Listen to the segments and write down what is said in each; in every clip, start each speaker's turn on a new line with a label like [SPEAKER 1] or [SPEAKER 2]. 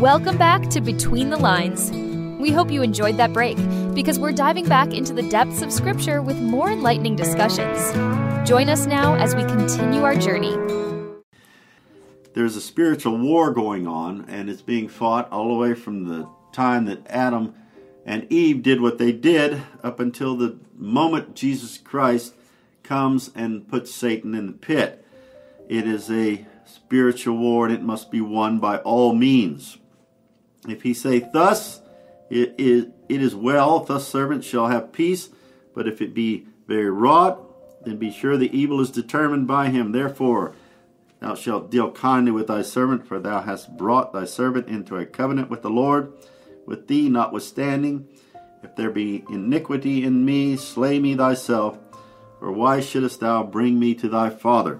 [SPEAKER 1] Welcome back to Between the Lines. We hope you enjoyed that break, because we're diving back into the depths of Scripture with more enlightening discussions. Join us now as we continue our journey.
[SPEAKER 2] There's a spiritual war going on, and it's being fought all the way from the time that Adam and Eve did what they did up until the moment Jesus Christ comes and puts Satan in the pit. It is a spiritual war, and it must be won by all means. If he say, "Thus it is well, thus servants shall have peace," but if it be very wrought, then be sure the evil is determined by him. Therefore thou shalt deal kindly with thy servant, for thou hast brought thy servant into a covenant with the Lord. With thee notwithstanding, if there be iniquity in me, slay me thyself, or why shouldest thou bring me to thy father?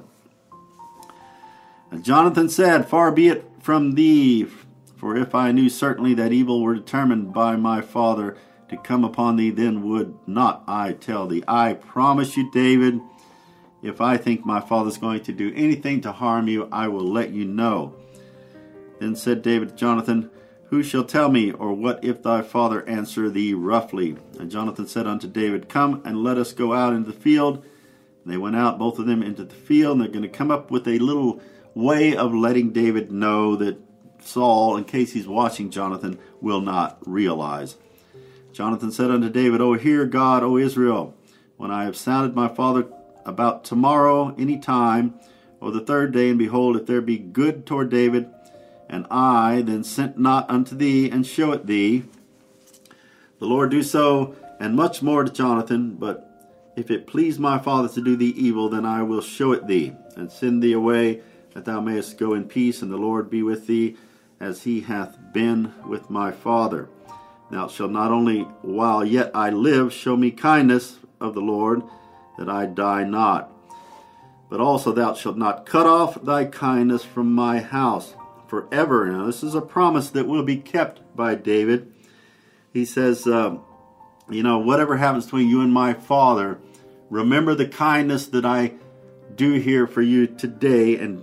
[SPEAKER 2] And Jonathan said, "Far be it from thee, for if I knew certainly that evil were determined by my father to come upon thee, then would not I tell thee. I promise you, David, if I think my father's going to do anything to harm you, I will let you know." Then said David to Jonathan, "Who shall tell me, or what if thy father answer thee roughly?" And Jonathan said unto David, "Come and let us go out into the field." And they went out, both of them, into the field, and they're going to come up with a little way of letting David know that Saul, in case he's watching Jonathan, will not realize. Jonathan said unto David, "O hear God, O Israel, when I have sounded my father about tomorrow any time, or the third day, and behold, if there be good toward David, and I then sent not unto thee, and show it thee, the Lord do so, and much more to Jonathan. But if it please my father to do thee evil, then I will show it thee, and send thee away, that thou mayest go in peace, and the Lord be with thee, as he hath been with my father. Thou shalt not only while yet I live show me kindness of the Lord, that I die not, but also thou shalt not cut off thy kindness from my house forever." Now this is a promise that will be kept by David. He says, whatever happens between you and my father, remember the kindness that I do here for you today, and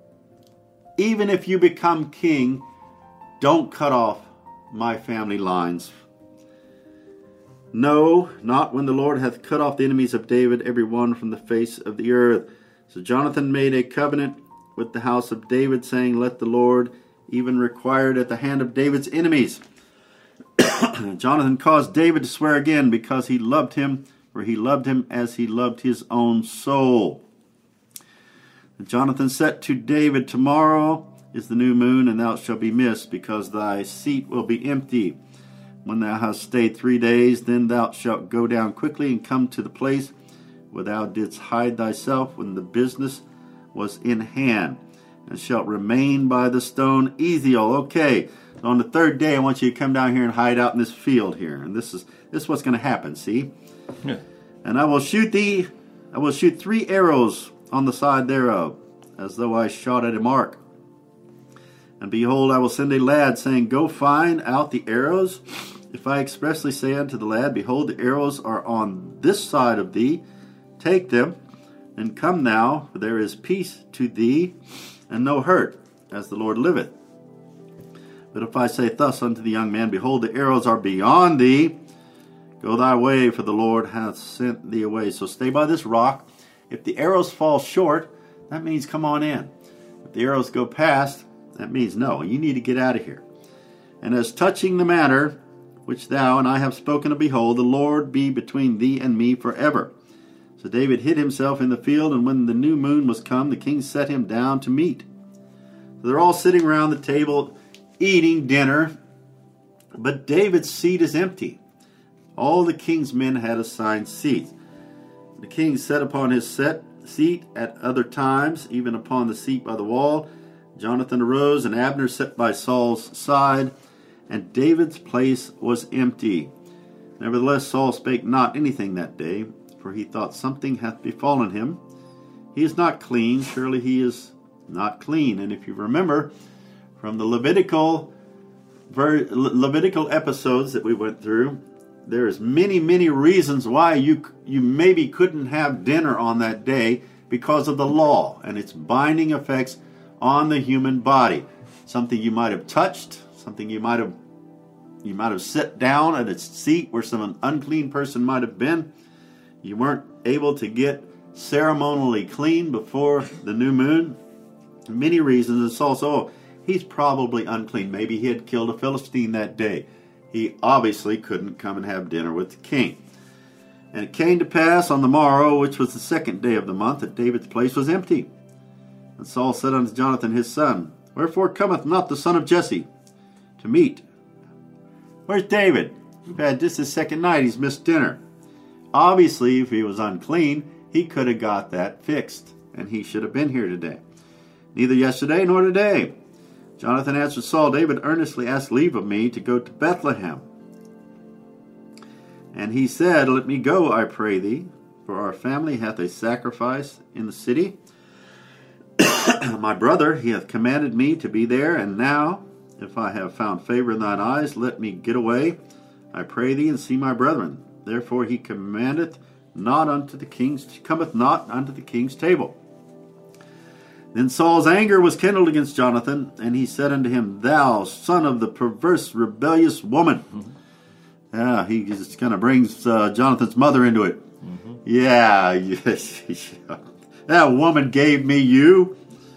[SPEAKER 2] even if you become king, don't cut off my family lines. No, not when the Lord hath cut off the enemies of David, every one from the face of the earth. So Jonathan made a covenant with the house of David, saying, "Let the Lord even require it at the hand of David's enemies." Jonathan caused David to swear again, because he loved him, for he loved him as he loved his own soul. And Jonathan said to David, "Tomorrow is the new moon, and thou shalt be missed, because thy seat will be empty. When thou hast stayed 3 days, then thou shalt go down quickly and come to the place where thou didst hide thyself when the business was in hand, and shalt remain by the stone Ethiel." Okay, so on the third day, I want you to come down here and hide out in this field here, and this is what's going to happen. See, and I will shoot 3 arrows on the side thereof, as though I shot at a mark. And behold, I will send a lad, saying, "Go find out the arrows." If I expressly say unto the lad, "Behold, the arrows are on this side of thee, take them, and come now, for there is peace to thee, and no hurt, as the Lord liveth." But if I say thus unto the young man, "Behold, the arrows are beyond thee, go thy way, for the Lord hath sent thee away." So stay by this rock. If the arrows fall short, that means come on in. If the arrows go past, that means no, you need to get out of here. "And as touching the matter which thou and I have spoken of, behold, the Lord be between thee and me forever." So David hid himself in the field, and when the new moon was come, the king set him down to meat. So they're all sitting around the table eating dinner, but David's seat is empty. All the king's men had assigned seats. The king sat upon his seat at other times, even upon the seat by the wall. Jonathan arose, and Abner sat by Saul's side, and David's place was empty. Nevertheless Saul spake not anything that day, for he thought, something hath befallen him. He is not clean, surely he is not clean. And if you remember from the Levitical episodes that we went through, there's many reasons why you maybe couldn't have dinner on that day because of the law and its binding effects on the human body. Something you might have touched, something you might have sat down at a seat where some unclean person might have been. You weren't able to get ceremonially clean before the new moon. Many reasons. And Saul said, oh, he's probably unclean. Maybe he had killed a Philistine that day. He obviously couldn't come and have dinner with the king. And it came to pass on the morrow, which was the 2nd day of the month, that David's place was empty. And Saul said unto Jonathan his son, Wherefore cometh not the son of Jesse to meat? Where's David? We've had this his 2nd night. He's missed dinner. Obviously, if he was unclean, he could have got that fixed, and he should have been here today. Neither yesterday nor today. Jonathan answered Saul, David earnestly asked leave of me to go to Bethlehem. And he said, Let me go, I pray thee, for our family hath a sacrifice in the city. My brother, he hath commanded me to be there, and now, if I have found favor in thine eyes, let me get away, I pray thee, and see my brethren. Therefore he cometh not unto the king's table. Then Saul's anger was kindled against Jonathan, and he said unto him, Thou son of the perverse, rebellious woman. Yeah, he just kind of brings Jonathan's mother into it. Yeah, that woman gave me you.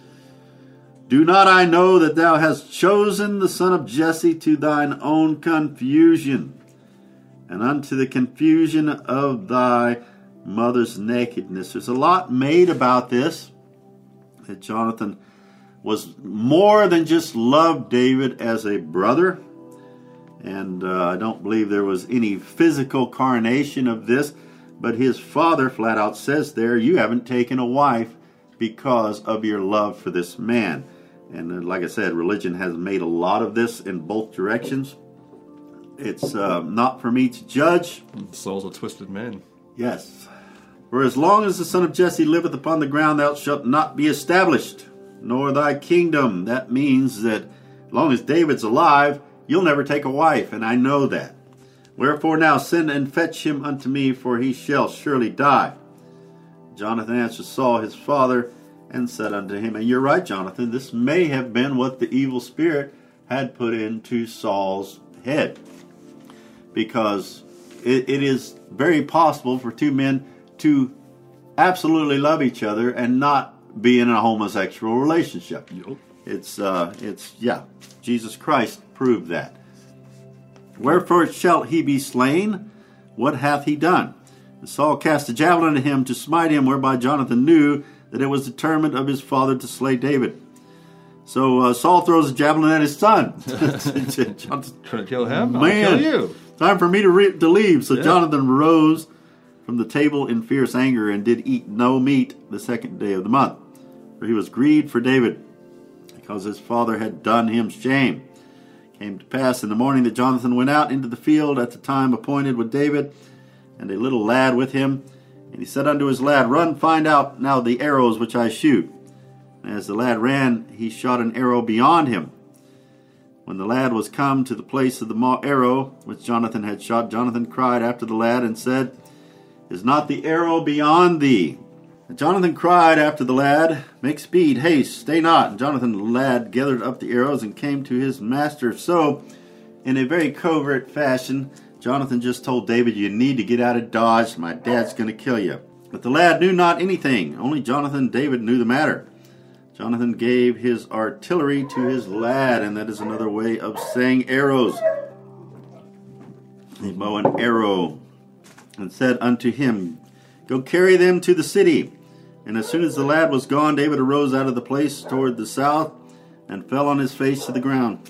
[SPEAKER 2] Do not I know that thou hast chosen the son of Jesse to thine own confusion, and unto the confusion of thy mother's nakedness? There's a lot made about this, that Jonathan was more than just loved David as a brother. And I don't believe there was any physical carnation of this, but his father flat out says there, you haven't taken a wife because of your love for this man. And like I said, religion has made a lot of this in both directions. It's not for me to judge.
[SPEAKER 3] Saul's a twisted man.
[SPEAKER 2] Yes. For as long as the son of Jesse liveth upon the ground, thou shalt not be established, nor thy kingdom. That means that as long as David's alive, you'll never take a wife, and I know that. Wherefore now send and fetch him unto me, for he shall surely die. Jonathan answered Saul his father, and said unto him, and you're right, Jonathan, this may have been what the evil spirit had put into Saul's head. Because it is very possible for two men to absolutely love each other and not be in a homosexual relationship.
[SPEAKER 3] Yep.
[SPEAKER 2] It's Jesus Christ proved that. Wherefore shall he be slain? What hath he done? And Saul cast a javelin at him to smite him, whereby Jonathan knew that it was determined of his father to slay David. So Saul throws a javelin at his son.
[SPEAKER 3] Trying to kill him?
[SPEAKER 2] Man,
[SPEAKER 3] I'll kill you.
[SPEAKER 2] Time for me to leave. So Jonathan rose from the table in fierce anger, and did eat no meat the 2nd day of the month. For he was grieved for David, because his father had done him shame. It came to pass in the morning that Jonathan went out into the field at the time appointed with David, and a little lad with him. And he said unto his lad, Run, find out now the arrows which I shoot. And as the lad ran, he shot an arrow beyond him. When the lad was come to the place of the arrow which Jonathan had shot, Jonathan cried after the lad and said, Is not the arrow beyond thee? And Jonathan cried after the lad, Make speed, haste, stay not. And Jonathan the lad gathered up the arrows and came to his master. So, in a very covert fashion, Jonathan just told David, You need to get out of Dodge. My dad's going to kill you. But the lad knew not anything. Only Jonathan and David knew the matter. Jonathan gave his artillery to his lad, and that is another way of saying arrows. A bow and arrow. And said unto him, Go carry them to the city. And as soon as the lad was gone, David arose out of the place toward the south, and fell on his face to the ground.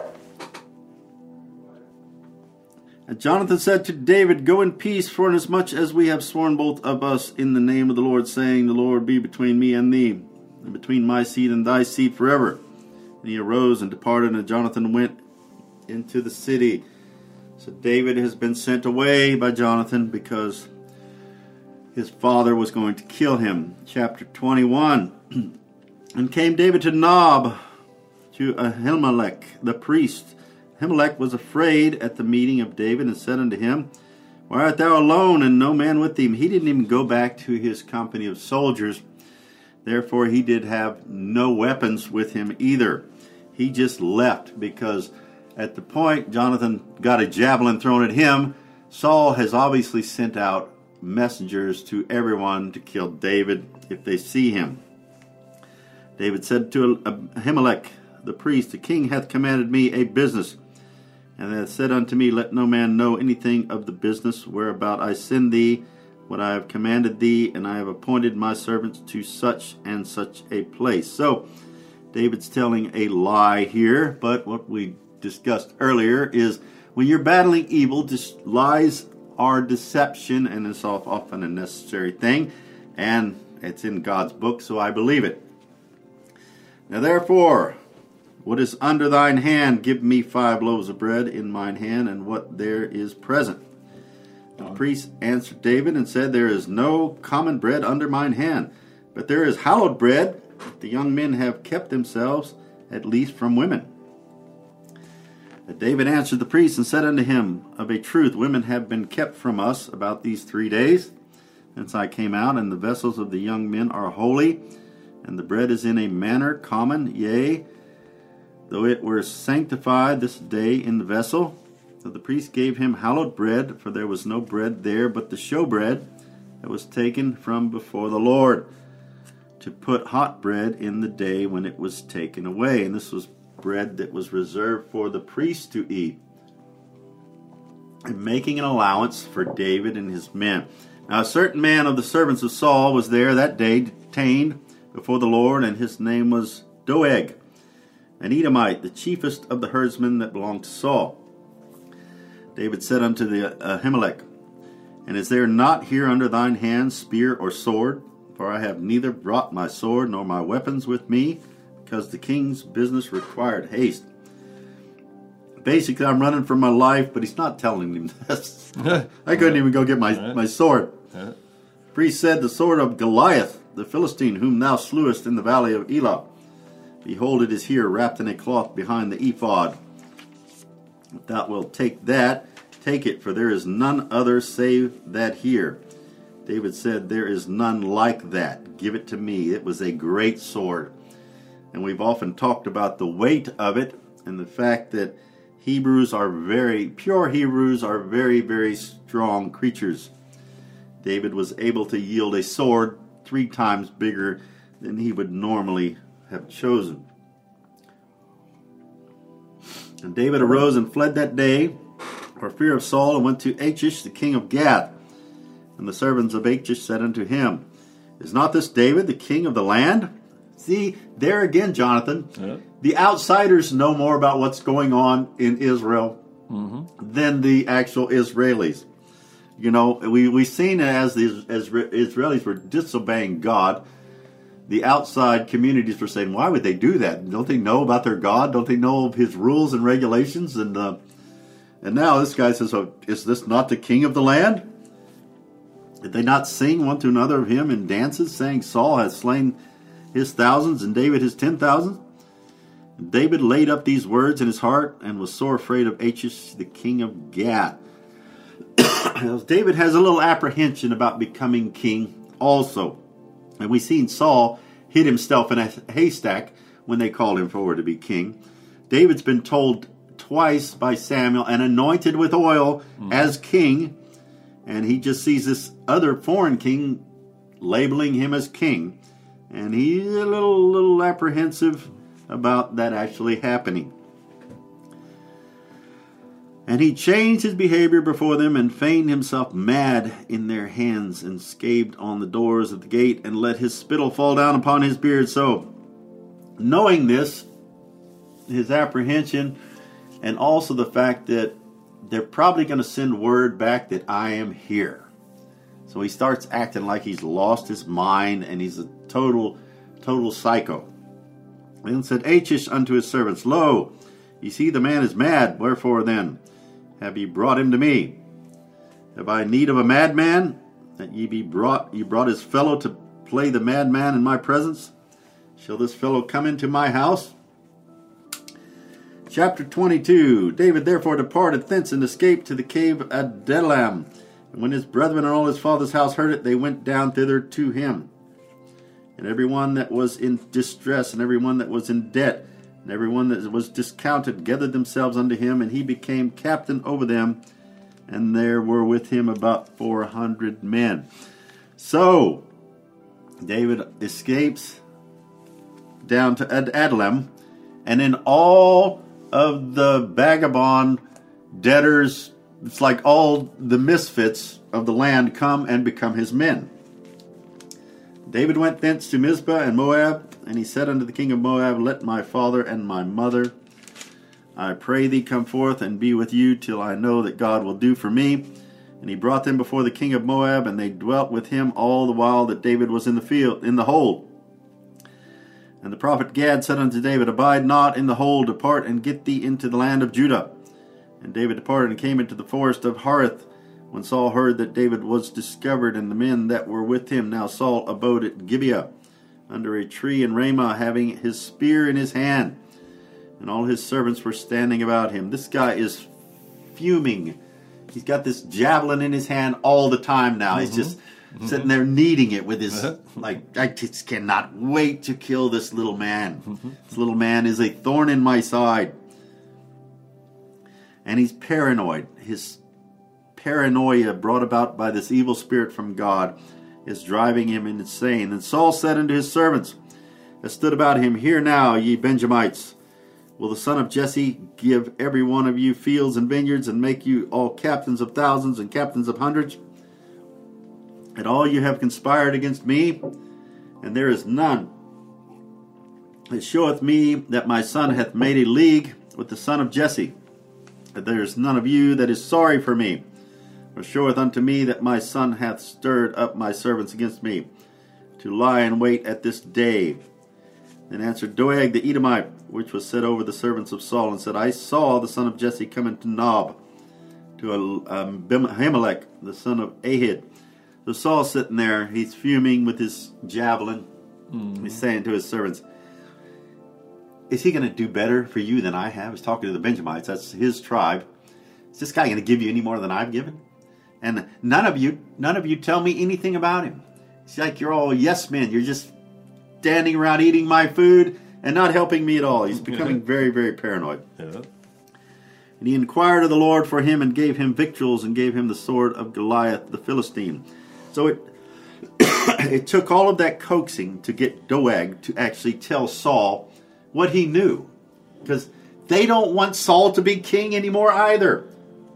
[SPEAKER 2] And Jonathan said to David, Go in peace, for inasmuch as we have sworn both of us in the name of the Lord, saying, The Lord be between me and thee, and between my seed and thy seed forever. And he arose and departed, and Jonathan went into the city. So David has been sent away by Jonathan because his father was going to kill him. Chapter 21. And came David to Nob, to Ahimelech the priest. Ahimelech was afraid at the meeting of David, and said unto him, Why art thou alone, and no man with thee? He didn't even go back to his company of soldiers. Therefore he did have no weapons with him either. He just left because At the point Jonathan got a javelin thrown at him, Saul has obviously sent out messengers to everyone to kill David if they see him. David said to Ahimelech the priest, the king hath commanded me a business, and hath said unto me, let no man know anything of the business whereabout I send thee, what I have commanded thee, and I have appointed my servants to such and such a place. So David's telling a lie here, but what we discussed earlier is when you're battling evil, lies are deception, and it's often a necessary thing, and it's in God's book, so I believe it. Now therefore, what is under thine hand, give me 5 loaves of bread in mine hand, and what there is present. The priest answered David and said, there is no common bread under mine hand, but there is hallowed bread, that the young men have kept themselves, at least from women. But David answered the priest and said unto him, of a truth women have been kept from us about these 3 days, since I came out, and the vessels of the young men are holy, and the bread is in a manner common, yea, though it were sanctified this day in the vessel. So the priest gave him hallowed bread, for there was no bread there but the showbread that was taken from before the Lord, to put hot bread in the day when it was taken away. And this was bread that was reserved for the priest to eat, and making an allowance for David and his men. Now a certain man of the servants of Saul was there that day, detained before the Lord, and his name was Doeg, an Edomite, the chiefest of the herdsmen that belonged to Saul. David said unto the Ahimelech, and is there not here under thine hand spear or sword? For I have neither brought my sword nor my weapons with me, because the king's business required haste. Basically, I'm running for my life, but he's not telling him this. I couldn't even go get my sword. The priest said, the sword of Goliath, the Philistine, whom thou slewest in the valley of Elah. Behold, it is here, wrapped in a cloth behind the ephod. If thou wilt take that, take it, for there is none other save that here. David said, there is none like that. Give it to me. It was a great sword. And we've often talked about the weight of it, and the fact that pure Hebrews are very, very strong creatures. David was able to yield a sword 3 times bigger than he would normally have chosen. And David arose and fled that day for fear of Saul, and went to Achish the king of Gath. And the servants of Achish said unto him, is not this David the king of the land? See, there again, Jonathan, the outsiders know more about what's going on in Israel than the actual Israelis. You know, we've seen as the Israelis were disobeying God, the outside communities were saying, why would they do that? Don't they know about their God? Don't they know of his rules and regulations? And now this guy says, oh, is this not the king of the land? Did they not sing one to another of him in dances, saying, Saul has slain his thousands and David his 10,000? David laid up these words in his heart and was sore afraid of Achish the king of Gath. David has a little apprehension about becoming king also. And we've seen Saul hid himself in a haystack when they called him forward to be king. David's been told twice by Samuel and anointed with oil as king. And he just sees this other foreign king labeling him as king. And he's a little apprehensive about that actually happening. And he changed his behavior before them, and feigned himself mad in their hands, and scabed on the doors of the gate, and let his spittle fall down upon his beard. So, knowing this, his apprehension, and also the fact that they're probably going to send word back that I am here. So he starts acting like he's lost his mind, and he's a total psycho. Then said Achish unto his servants, Lo, ye see the man is mad. Wherefore then have ye brought him to me? Have I need of a madman, that ye brought his fellow to play the madman in my presence? Shall this fellow come into my house? Chapter 22. David therefore departed thence, and escaped to the cave of Adullam. And when his brethren and all his father's house heard it, they went down thither to him. And every one that was in distress, and every one that was in debt, And everyone that was discounted gathered themselves unto him, and he became captain over them. And there were with him about 400 men. So, David escapes down to Adullam, and then all of the vagabond debtors, it's like all the misfits of the land, come and become his men. David went thence to Mizpah and Moab, and he said unto the king of Moab, Let my father and my mother, I pray thee, come forth and be with you till I know that God will do for me. And he brought them before the king of Moab, and they dwelt with him all the while that David was in the field, in the hold. And the prophet Gad said unto David, Abide not in the hold, depart and get thee into the land of Judah. And David departed and came into the forest of Hareth, when Saul heard that David was discovered, and the men that were with him. Now Saul abode at Gibeah, under a tree in Ramah, having his spear in his hand. And all his servants were standing about him. This guy is fuming. He's got this javelin in his hand all the time now. He's just sitting there kneading it with his, like, I just cannot wait to kill this little man. This little man is a thorn in my side. And he's paranoid. His paranoia brought about by this evil spirit from God is driving him insane. And Saul said unto his servants that stood about him, Hear now, ye Benjamites, will the son of Jesse give every one of you fields and vineyards, and make you all captains of thousands and captains of hundreds? And all you have conspired against me, and there is none that showeth me that my son hath made a league with the son of Jesse. That there is none of you that is sorry for me, or showeth unto me that my son hath stirred up my servants against me, to lie in wait at this day. Then answered Doeg the Edomite, which was set over the servants of Saul, and said, I saw the son of Jesse come into Nob, to Ahimelech, the son of Ahid. So Saul's sitting there, he's fuming with his javelin. He's saying to his servants, Is he going to do better for you than I have? He's talking to the Benjamites, that's his tribe. Is this guy going to give you any more than I've given? And none of you tell me anything about him. It's like you're all yes men. You're just standing around eating my food and not helping me at all. He's becoming very, very paranoid. Yeah. And he inquired of the Lord for him, and gave him victuals, and gave him the sword of Goliath the Philistine. So it took all of that coaxing to get Doeg to actually tell Saul what he knew. Because they don't want Saul to be king anymore either.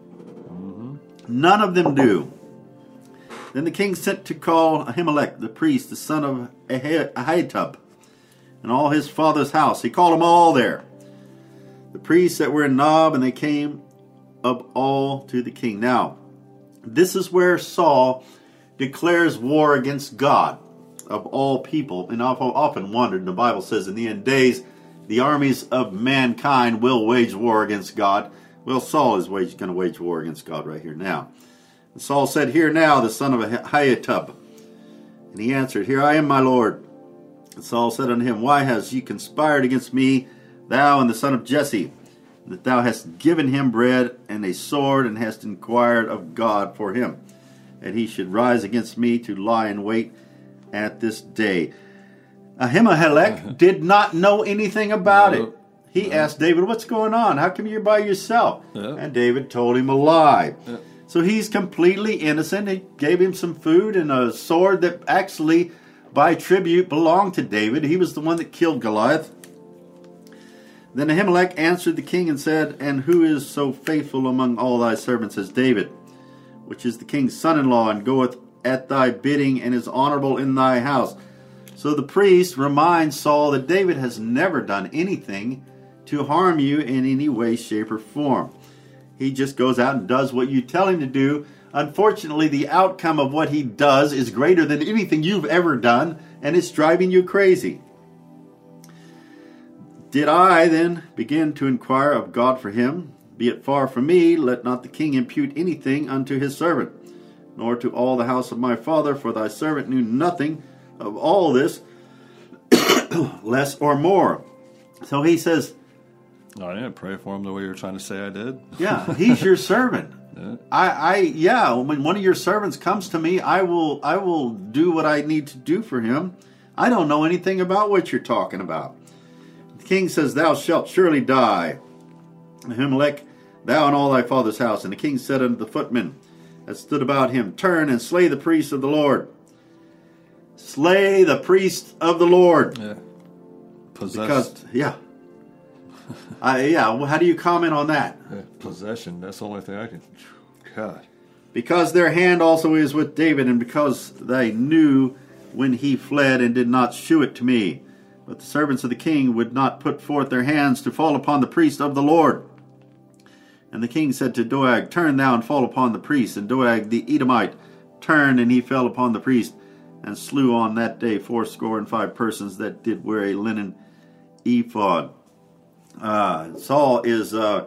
[SPEAKER 2] None of them do. Then the king sent to call Ahimelech, the priest, the son of Ahitub, and all his father's house. He called them all there, the priests that were in Nob, and they came up all to the king. Now, this is where Saul declares war against God, of all people. And I've often wondered, the Bible says in the end days, the armies of mankind will wage war against God. Well, Saul is going to wage war against God right here now. And Saul said, Hear now, the son of Ahitub. And he answered, Here I am, my lord. And Saul said unto him, Why hast ye conspired against me, thou and the son of Jesse, that thou hast given him bread and a sword, and hast inquired of God for him, that he should rise against me to lie in wait at this day? Ahimelech did not know anything about it. He asked David, What's going on? How come you're by yourself? And David told him a lie. So he's completely innocent. He gave him some food and a sword that actually, by tribute, belonged to David. He was the one that killed Goliath. Then Ahimelech answered the king and said, And who is so faithful among all thy servants as David, which is the king's son-in-law, and goeth at thy bidding, and is honorable in thy house? So the priest reminds Saul that David has never done anything to harm you in any way, shape, or form. He just goes out and does what you tell him to do. Unfortunately, the outcome of what he does is greater than anything you've ever done, and it's driving you crazy. Did I then begin to inquire of God for him? Be it far from me, let not the king impute anything unto his servant, nor to all the house of my father, for thy servant knew nothing of all this, less or more. So he says,
[SPEAKER 3] I didn't pray for him the way you're trying to say I did.
[SPEAKER 2] Yeah, he's your servant. When one of your servants comes to me, I will do what I need to do for him. I don't know anything about what you're talking about. The king says, "Thou shalt surely die, Ahimelech, thou and all thy father's house." And the king said unto the footmen that stood about him, "Turn and slay the priests of the Lord." Slay the priests of the Lord.
[SPEAKER 3] Yeah.
[SPEAKER 2] Because, how do you comment on that?
[SPEAKER 3] Yeah, possession, that's the only thing I can... God.
[SPEAKER 2] Because their hand also is with David, and because they knew when he fled and did not shew it to me. But the servants of the king would not put forth their hands to fall upon the priest of the Lord. And the king said to Doeg, "Turn thou and fall upon the priest." And Doeg the Edomite turned, and he fell upon the priest, and slew on that day 75 persons that did wear a linen ephod. Saul is, at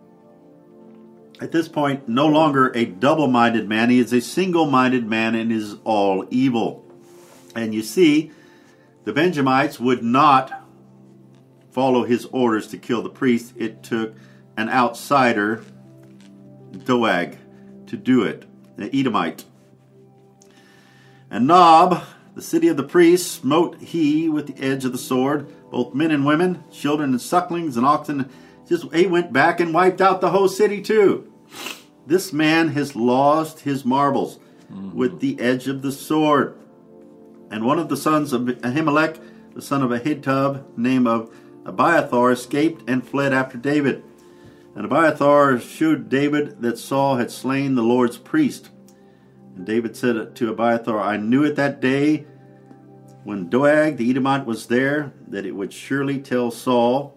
[SPEAKER 2] this point, no longer a double-minded man. He is a single-minded man and is all evil. And you see, the Benjamites would not follow his orders to kill the priest. It took an outsider, Doeg, to do it, an Edomite. And Nob, the city of the priests, smote he with the edge of the sword, both men and women, children and sucklings and oxen. He went back and wiped out the whole city too. This man has lost his marbles with the edge of the sword. And one of the sons of Ahimelech, the son of Ahitub, name of Abiathar, escaped and fled after David. And Abiathar shewed David that Saul had slain the Lord's priest. And David said to Abiathar, "I knew it that day when Doeg the Edomite was there, that he would surely tell Saul,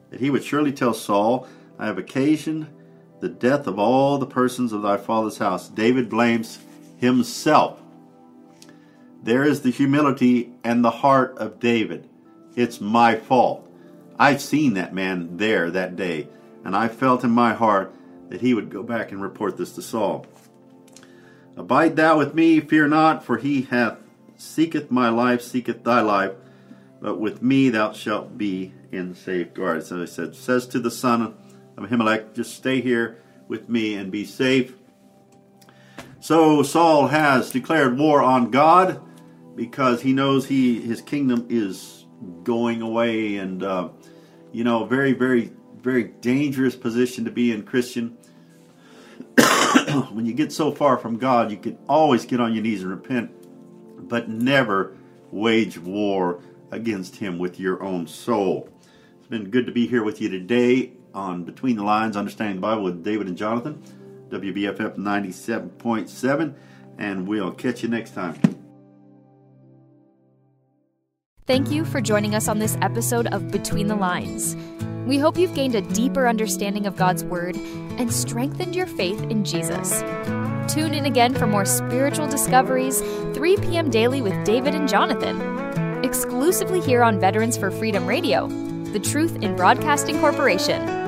[SPEAKER 2] I have occasioned the death of all the persons of thy father's house." David blames himself. There is the humility and the heart of David. It's my fault. I've seen that man there that day, and I felt in my heart that he would go back and report this to Saul. "Abide thou with me, fear not, for he seeketh my life, seeketh thy life, but with me thou shalt be in safeguard." So I says to the son of Ahimelech, "Just stay here with me and be safe." So Saul has declared war on God because he knows his kingdom is going away, and very, very, very dangerous position to be in, Christian. When you get so far from God, you can always get on your knees and repent, but never wage war against him with your own soul. It's been good to be here with you today on Between the Lines, Understanding the Bible with David and Jonathan, WBFF 97.7, and we'll catch you next time.
[SPEAKER 1] Thank you for joining us on this episode of Between the Lines. We hope you've gained a deeper understanding of God's Word and strengthened your faith in Jesus. Tune in again for more spiritual discoveries, 3 p.m. daily with David and Jonathan. Exclusively here on Veterans for Freedom Radio, the Truth in Broadcasting Corporation.